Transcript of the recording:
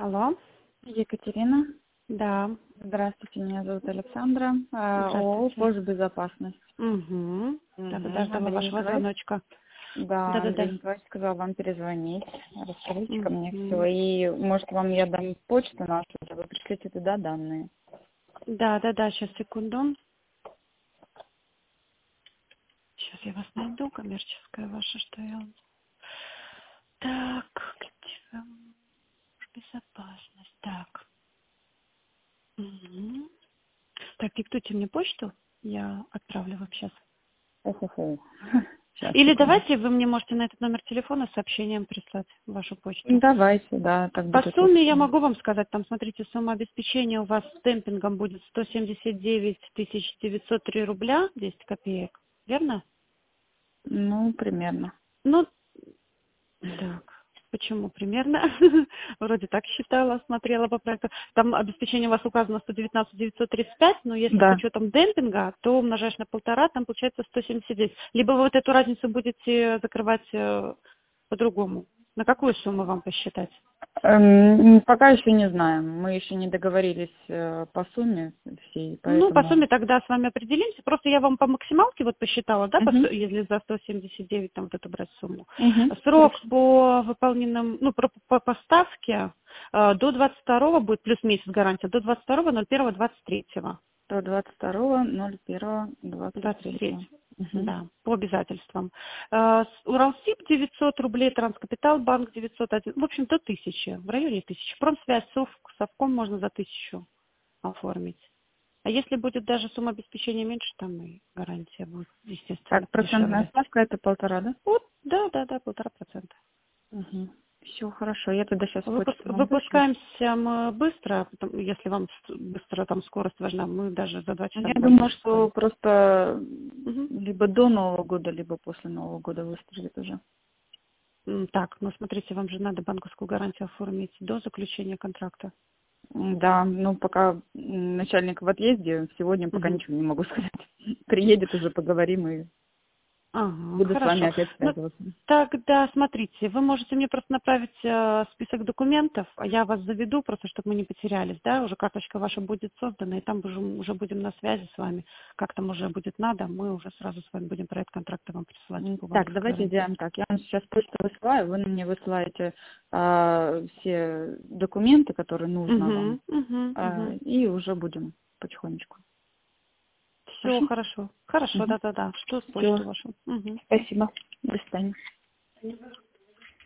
Алло, Екатерина. да, Здравствуйте, меня зовут Александра. ООО здравствуйте. «Безопасность». Угу. Да, ждала Андрей вашего Николаевич. звоночка. Да, Андрей Да. Николаевич сказал вам перезвонить. Расскажите ко мне все. Угу. И, может, вам я дам почту нашу, а вы пришлите туда данные. Да, сейчас, секунду. Сейчас я вас найду, коммерческая ваша, что я... Так, где вам? Безопасность, так. Угу. Так, диктуйте мне почту, я отправлю вам сейчас. Хо-хо-хо. Сейчас, Или секунду. давайте вы мне можете на этот номер телефона с сообщением прислать вашу почту. Давайте, да, так По будет сумме я лучше. могу вам сказать, там, смотрите, сумма обеспечения у вас с темпингом будет 179 903 рубля 10 копеек, верно? Ну, примерно. Ну, так, почему примерно? Вроде так считала, смотрела по проекту. Там обеспечение у вас указано 119 935, но если с Да. учетом демпинга, то умножаешь на 1,5, там получается 179. Либо вы вот эту разницу будете закрывать по-другому. На какую сумму вам посчитать? Пока еще не знаем. Мы еще не договорились по сумме всей, Ну, по поэтому... сумме тогда с вами определимся. Просто я вам по максималке вот посчитала, да, Угу. если за 179 там вот эту брать сумму. Угу. Срок Хорошо. по выполненным, ну, по поставке до 22 будет плюс месяц гарантия, до 22.01.23. 122.01.23. 23. Угу. Да, по обязательствам. Уралсиб 900 рублей, Транскапитал банк 901, в общем, до 1000, в районе 1000. Промсвязь, Совком можно за 1000 оформить. А если будет даже сумма обеспечения меньше, там и гарантия будет, естественно, Так, процентная подешевле. ставка это 1,5, да? Вот, да, 1,5%. Угу. Все хорошо. Я тогда сейчас почту вам вышлю. Выпускаемся мы быстро, если вам быстро там скорость важна, мы даже за 2 часа Я буквально думаю, что выпускаем. просто Мгм. либо до Нового года, либо после Нового года выстрелит уже. Так, ну смотрите, вам же надо банковскую гарантию оформить до заключения контракта. Да, ну пока начальник в отъезде, сегодня пока Мгм. ничего не могу сказать. Приедет уже, поговорим и Ага, буду с вами хорошо. опять Ну, связываться. тогда смотрите, вы можете мне просто направить список документов, а я вас заведу, просто чтобы мы не потерялись, да, уже карточка ваша будет создана, и там уже будем на связи с вами, как там уже будет надо, мы уже сразу с вами будем проект контракта вам присылать по Так, банковской давайте гарантии. сделаем так. Я вам сейчас почту высылаю, вы мне высылаете все документы, которые нужно вам, Угу. и уже будем потихонечку. Все Хорошо? хорошо. Хорошо, Угу. да. Жду Все. почту вашу. Угу. Спасибо. До свидания.